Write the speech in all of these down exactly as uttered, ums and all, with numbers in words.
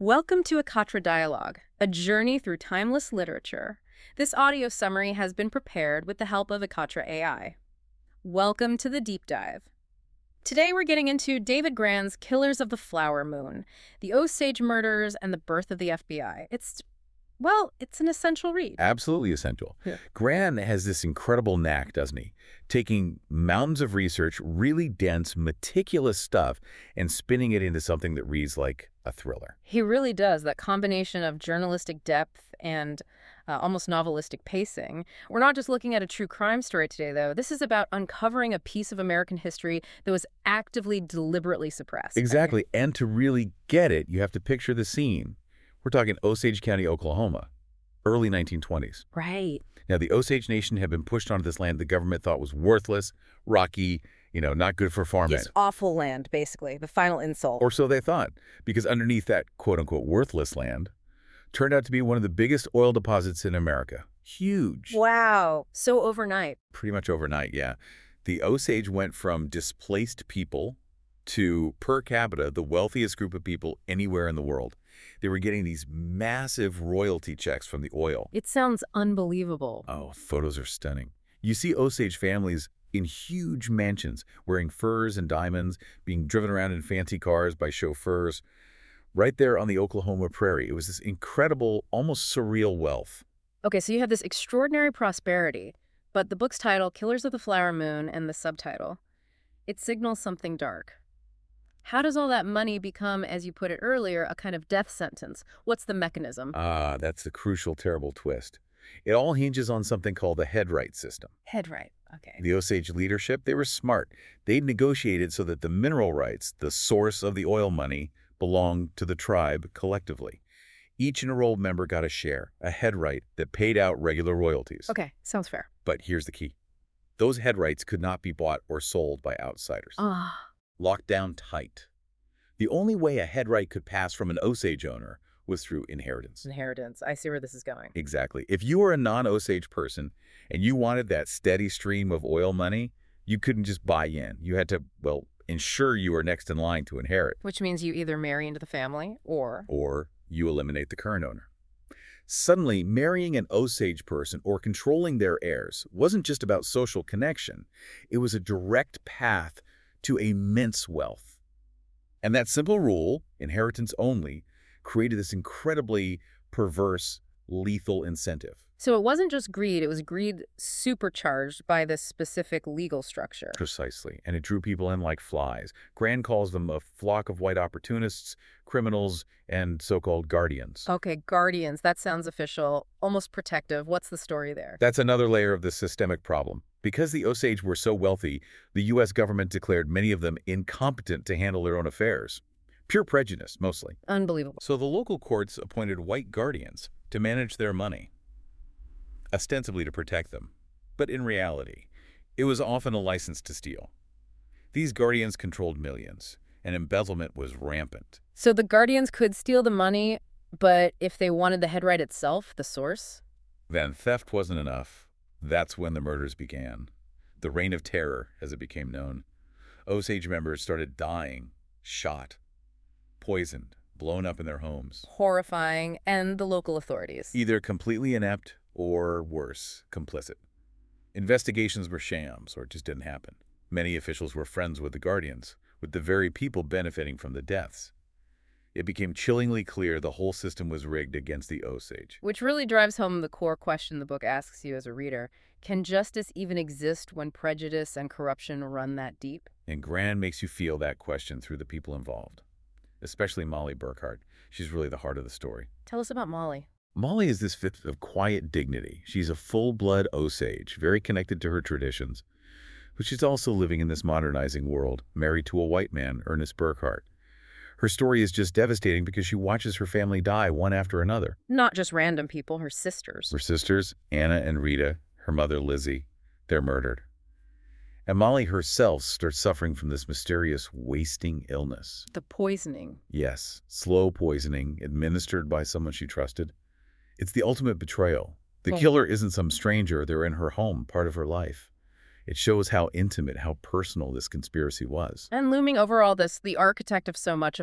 Welcome to Akatra Dialogue, a journey through timeless literature. This audio summary has been prepared with the help of Akatra A I. Welcome to the deep dive. Today we're getting into David Grann's Killers of the Flower Moon, the Osage Murders and the Birth of the F B I. It's, well, it's an essential read. Absolutely essential. Yeah. Grann has this incredible knack, doesn't he? Taking mountains of research, really dense, meticulous stuff, and spinning it into something that reads like a thriller. He really does, that combination of journalistic depth and uh, almost novelistic pacing. We're not just looking at a true crime story today, though. This is about uncovering a piece of American history that was actively, deliberately suppressed. Exactly. And to really get it, you have to picture the scene. We're talking Osage County, Oklahoma, early nineteen twenties. Right. Now, the Osage Nation had been pushed onto this land the government thought was worthless, rocky, you know, not good for farmland. Yes, awful land, basically, the final insult. Or so they thought, because underneath that quote-unquote worthless land turned out to be one of the biggest oil deposits in America. Huge. Wow. So overnight. Pretty much overnight, yeah. The Osage went from displaced people to, per capita, the wealthiest group of people anywhere in the world. They were getting these massive royalty checks from the oil. It sounds unbelievable. Oh, photos are stunning. You see Osage families in huge mansions, wearing furs and diamonds, being driven around in fancy cars by chauffeurs, right there on the Oklahoma prairie. It was this incredible, almost surreal wealth. Okay, so you have this extraordinary prosperity, but the book's title, Killers of the Flower Moon, and the subtitle, it signals something dark. How does all that money become, as you put it earlier, a kind of death sentence? What's the mechanism? Ah, that's the crucial, terrible twist. It all hinges on something called the headright system. Headright, okay. The Osage leadership, they were smart. They'd negotiated so that the mineral rights, the source of the oil money, belonged to the tribe collectively. Each enrolled member got a share, a headright that paid out regular royalties. Okay, sounds fair. But here's the key. Those headrights could not be bought or sold by outsiders. Ah. Locked down tight. The only way a headright could pass from an Osage owner was through inheritance. Inheritance. I see where this is going. Exactly. If you were a non-Osage person and you wanted that steady stream of oil money, you couldn't just buy in. You had to, well, ensure you were next in line to inherit. Which means you either marry into the family or... Or you eliminate the current owner. Suddenly, marrying an Osage person or controlling their heirs wasn't just about social connection. It was a direct path to immense wealth. And that simple rule, inheritance only, created this incredibly perverse, lethal incentive. So it wasn't just greed, it was greed supercharged by this specific legal structure. Precisely. And it drew people in like flies. Grann calls them a flock of white opportunists, criminals, and so-called guardians. Okay, guardians, that sounds official, almost protective. What's the story there? That's another layer of the systemic problem. Because the Osage were so wealthy, the U S government declared many of them incompetent to handle their own affairs. Pure prejudice, mostly. Unbelievable. So the local courts appointed white guardians to manage their money, ostensibly to protect them. But in reality, it was often a license to steal. These guardians controlled millions, and embezzlement was rampant. So the guardians could steal the money, but if they wanted the headright itself, the source? Then theft wasn't enough. That's when the murders began. The Reign of Terror, as it became known. Osage members started dying, shot, poisoned, blown up in their homes. Horrifying, and the local authorities. Either completely inept or, worse, complicit. Investigations were shams or just didn't happen. Many officials were friends with the guardians, with the very people benefiting from the deaths. It became chillingly clear the whole system was rigged against the Osage. Which really drives home the core question the book asks you as a reader. Can justice even exist when prejudice and corruption run that deep? And Grann makes you feel that question through the people involved, especially Molly Burkhart. She's really the heart of the story. Tell us about Molly. Molly is this fifth of quiet dignity. She's a full-blood Osage, very connected to her traditions. But she's also living in this modernizing world, married to a white man, Ernest Burkhart. Her story is just devastating because she watches her family die one after another. Not just random people, her sisters. Her sisters, Anna and Rita, her mother, Lizzie, they're murdered. And Molly herself starts suffering from this mysterious wasting illness. The poisoning. Yes, slow poisoning administered by someone she trusted. It's the ultimate betrayal. The Oh. killer isn't some stranger. They're in her home, part of her life. It shows how intimate, how personal this conspiracy was. And looming over all this, the architect of so much of it,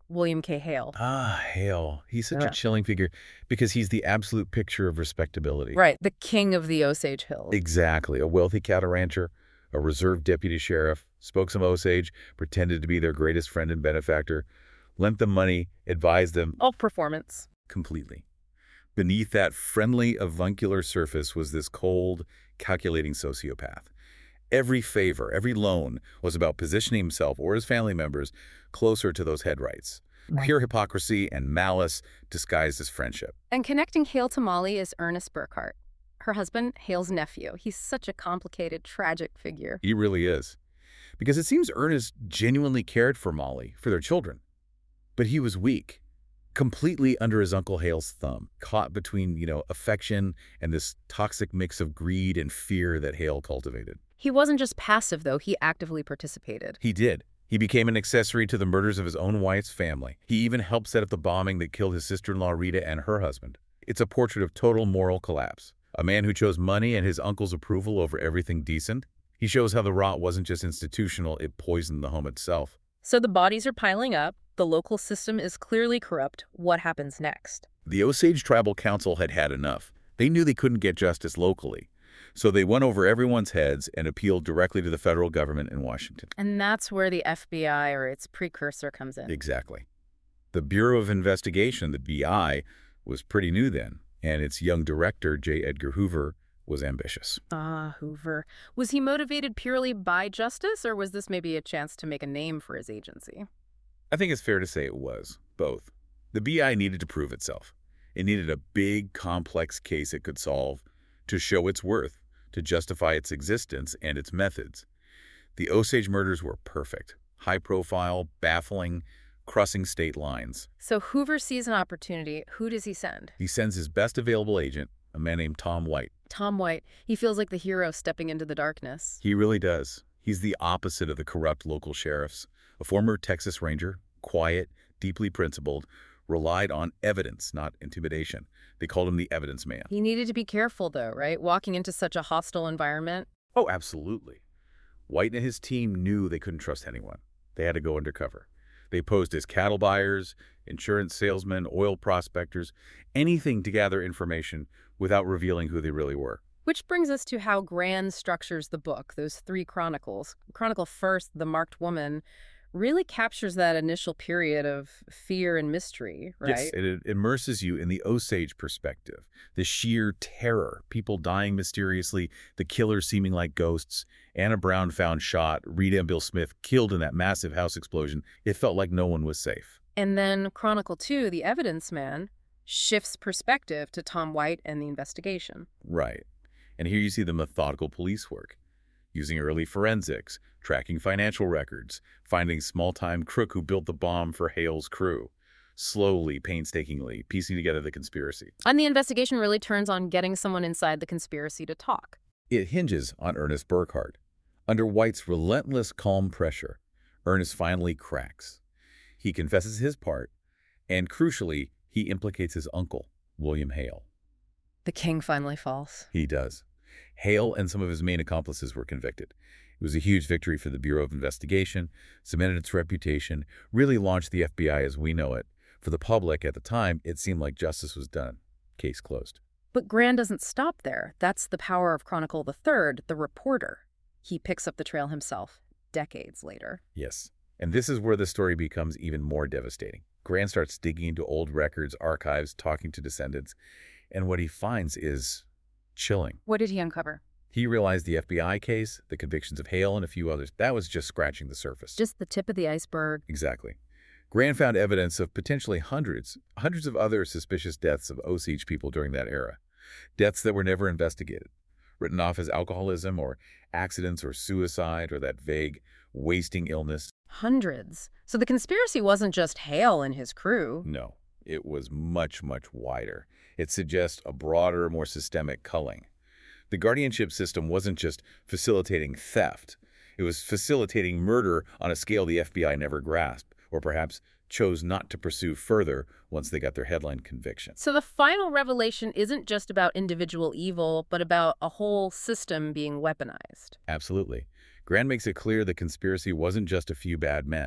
William K. Hale. Ah, Hale. He's such a Yeah. chilling figure because he's the absolute picture of respectability. Right, the king of the Osage Hills. Exactly. A wealthy cattle rancher, a reserve deputy sheriff, spoke some Osage, pretended to be their greatest friend and benefactor, lent them money, advised them All performance. completely. Beneath that friendly, avuncular surface was this cold, calculating sociopath. Every favor, every loan was about positioning himself or his family members closer to those head rights. Right. Pure hypocrisy and malice disguised as friendship. And connecting Hale to Molly is Ernest Burkhart, her husband, Hale's nephew. He's such a complicated, tragic figure. He really is. Because it seems Ernest genuinely cared for Molly, for their children. But he was weak, completely under his Uncle Hale's thumb, caught between, you know, affection and this toxic mix of greed and fear that Hale cultivated. He wasn't just passive, though. He actively participated. He did. He became an accessory to the murders of his own wife's family. He even helped set up the bombing that killed his sister-in-law Rita and her husband. It's a portrait of total moral collapse. A man who chose money and his uncle's approval over everything decent. He shows how the rot wasn't just institutional, it poisoned the home itself. So the bodies are piling up. The local system is clearly corrupt. What happens next? The Osage Tribal Council had had enough. They knew they couldn't get justice locally. So they went over everyone's heads and appealed directly to the federal government in Washington. And that's where the F B I, or its precursor, comes in. Exactly. The Bureau of Investigation, the B I, was pretty new then, and its young director, J. Edgar Hoover, was ambitious. Ah, Hoover. Was he motivated purely by justice, or was this maybe a chance to make a name for his agency? I think it's fair to say it was, both. The B I needed to prove itself. It needed a big, complex case it could solve to show its worth, to justify its existence and its methods. The Osage murders were perfect, high-profile, baffling, crossing state lines. So Hoover sees an opportunity. Who does he send? He sends his best available agent, a man named Tom White. Tom White. He feels like the hero stepping into the darkness. He really does. He's the opposite of the corrupt local sheriffs. A former Texas Ranger, quiet, deeply principled, relied on evidence, not intimidation. They called him the evidence man. He needed to be careful, though, right? Walking into such a hostile environment. Oh, absolutely. White and his team knew they couldn't trust anyone. They had to go undercover. They posed as cattle buyers, insurance salesmen, oil prospectors, anything to gather information without revealing who they really were. Which brings us to how Grand structures the book, those three chronicles. Chronicle first, The Marked Woman, really captures that initial period of fear and mystery, right? Yes, it immerses you in the Osage perspective, the sheer terror, people dying mysteriously, the killers seeming like ghosts, Anna Brown found shot, Rita and Bill Smith killed in that massive house explosion. It felt like no one was safe. And then Chronicle two, The Evidence Man, shifts perspective to Tom White and the investigation. Right. And here you see the methodical police work, using early forensics, tracking financial records, finding small-time crook who built the bomb for Hale's crew, slowly, painstakingly, piecing together the conspiracy. And the investigation really turns on getting someone inside the conspiracy to talk. It hinges on Ernest Burkhart. Under White's relentless, calm pressure, Ernest finally cracks. He confesses his part, and crucially, he implicates his uncle, William Hale. The king finally falls. He does. Hale and some of his main accomplices were convicted. It was a huge victory for the Bureau of Investigation, cemented its reputation, really launched the F B I as we know it. For the public at the time, it seemed like justice was done. Case closed. But Grand doesn't stop there. That's the power of Chronicle the Third, the reporter. He picks up the trail himself, decades later. Yes. And this is where the story becomes even more devastating. Grand starts digging into old records, archives, talking to descendants, and what he finds is chilling. What did he uncover? He realized the F B I case, the convictions of Hale and a few others, that was just scratching the surface. Just the tip of the iceberg. Exactly. Grand found evidence of potentially hundreds, hundreds of other suspicious deaths of Osage people during that era. Deaths that were never investigated, written off as alcoholism or accidents or suicide or that vague wasting illness. Hundreds. So the conspiracy wasn't just Hale and his crew. No, it was much, much wider. It suggests a broader, more systemic culling. The guardianship system wasn't just facilitating theft. It was facilitating murder on a scale the F B I never grasped, or perhaps chose not to pursue further once they got their headline conviction. So the final revelation isn't just about individual evil, but about a whole system being weaponized. Absolutely. Grand makes it clear the conspiracy wasn't just a few bad men.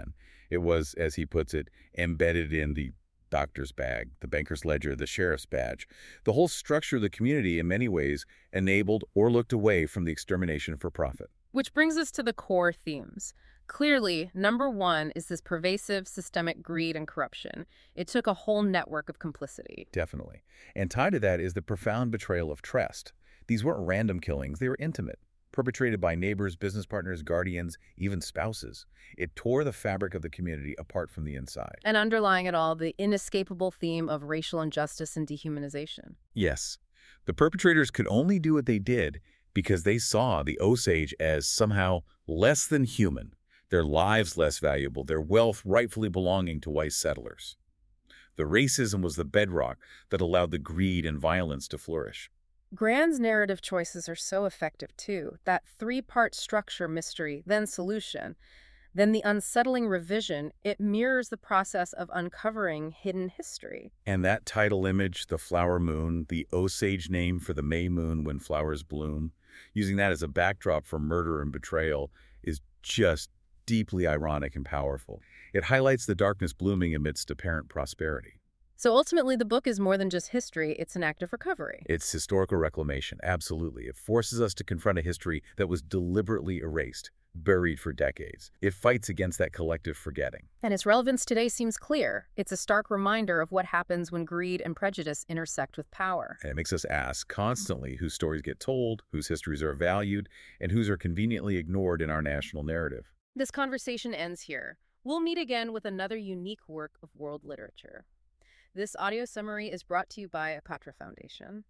It was, as he puts it, embedded in the doctor's bag, the banker's ledger, the sheriff's badge. The whole structure of the community, in many ways, enabled or looked away from the extermination for profit. Which brings us to the core themes. Clearly, number one is this pervasive systemic greed and corruption. It took a whole network of complicity. Definitely. And tied to that is the profound betrayal of trust. These weren't random killings, they were intimate, perpetrated by neighbors, business partners, guardians, even spouses. It tore the fabric of the community apart from the inside. And underlying it all, the inescapable theme of racial injustice and dehumanization. Yes, the perpetrators could only do what they did because they saw the Osage as somehow less than human, their lives less valuable, their wealth rightfully belonging to white settlers. The racism was the bedrock that allowed the greed and violence to flourish. Grand's narrative choices are so effective, too. That three-part structure, mystery, then solution, then the unsettling revision, it mirrors the process of uncovering hidden history. And that title image, the flower moon, the Osage name for the May moon when flowers bloom, using that as a backdrop for murder and betrayal is just deeply ironic and powerful. It highlights the darkness blooming amidst apparent prosperity. So ultimately, the book is more than just history, it's an act of recovery. It's historical reclamation, absolutely. It forces us to confront a history that was deliberately erased, buried for decades. It fights against that collective forgetting. And its relevance today seems clear. It's a stark reminder of what happens when greed and prejudice intersect with power. And it makes us ask constantly whose stories get told, whose histories are valued, and whose are conveniently ignored in our national narrative. This conversation ends here. We'll meet again with another unique work of world literature. This audio summary is brought to you by Akatra Foundation.